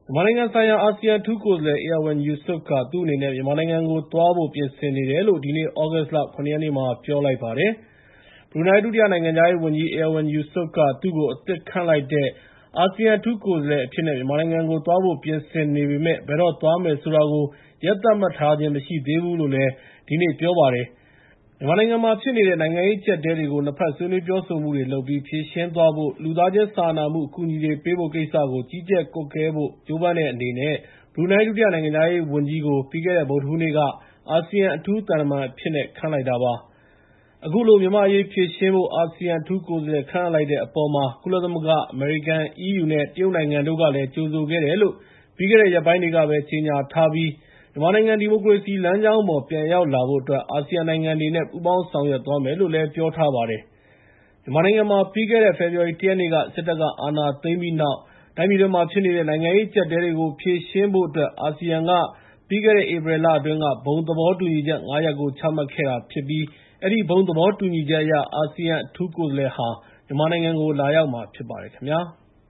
မြန်မာနိုင်ငံဆိုင်ရာ အာဆီယံအထူးကိုယ်စားလှယ် Erywan Yusof က သူ့အနေနဲ့ မြန်မာနိုင်ငံကိုသွားဖို့ ပြင်ဆင်နေတယ်လို့ ဒီနေ့ သြဂုတ်လ ၇ ရက်နေ့မှာ ပြောလိုက်ပါတယ်။ ဘရူနိုင်း ဒုတိယနိုင်ငံခြားရေးဝန်ကြီး Erywan Yusof က သူ့ကို အသစ်ခန့်လိုက်တဲ့ အာဆီယံအထူးကိုယ်စားလှယ်အဖြစ်နဲ့ မြန်မာနိုင်ငံကိုသွားဖို့ ပြင်ဆင်နေပေမယ့် ဘယ်တော့သွားမယ်ဆိုတာကို ရက်သတ်မှတ်ထားခြင်း မရှိသေးဘူးလို့လည်း ဒီနေ့ ပြောပါတယ်။ မြန်မာနိုင်ငံမှာဖြစ်နေတဲ့ နိုင်ငံရေးအကျပ်အတည်းတွေကို နှစ်ဘက် ဆွေးနွေးပြောဆိုမှုတွေလုပ်ပြီး ဖြေရှင်းသွားဖို့၊ လူသားချင်းစာနာမှု အကူအညီတွေပေးဖို့ကိစ္စကို ကြီးကြပ်ကွပ်ကဲဖို့ ကြိုးပမ်းတဲ့အနေနဲ့ ဘရူနိုင်း ဒုတိယနိုင်ငံခြားရေးဝန်ကြီးကို ပြီးခဲ့တဲ့ ဗုဒ္ဓဟူးနေ့က အာဆီယံအထူးသံတမန်အဖြစ်နဲ့ ခန့်လိုက်တာပါ။ အခုလို မြန်မာ့အရေးဖြေရှင်းဖို့ အာဆီယံအထူးကိုယ်စားလှယ် ခန့်အပ်လိုက်တဲ့အပေါ်မှာ ကုလသမဂ္ဂ၊ အမေရိကန်၊ EU နဲ့ တရုတ်နိုင်ငံတို့ကလည်း ကြိုဆိုခဲ့တယ်လို့ ပြီးခဲ့တဲ့ရက်ပိုင်းတွေကပဲ ကြေညာထားပြီး မြန်မာနိုင်ငံ ဒီမိုကရေစီလမ်းကြောင်းပေါ် ပြန်ရောက်လာဖို့အတွက် အာဆီယံနိုင်ငံတွေနဲ့ ပူးပေါင်းဆောင်ရွက်သွားမယ်လို့လည်း ပြောထားပါတယ်။ မြန်မာနိုင်ငံမှာ ပြီးခဲ့တဲ့ ဖေဖော်ဝါရီ ၁ ရက်နေ့က စစ်တပ်က အာဏာသိမ်းပြီးနောက် တိုင်းပြည်တွင်းမှာဖြစ်နေတဲ့ နိုင်ငံရေးအကျပ်အတည်းတွေကို ဖြေရှင်းဖို့အတွက် အာဆီယံက ပြီးခဲ့တဲ့ ဧပြီလအတွင်းက ဘုံသဘောတူညီချက် ၅ ရပ်ကို ချမှတ်ခဲ့တာဖြစ်ပြီး အဲဒီဘုံသဘောတူညီချက်အရ အာဆီယံအထူးကိုယ်စားလှယ်ဟာ မြန်မာနိုင်ငံကို လာရောက်မှာဖြစ်ပါတယ်ခင်ဗျာ။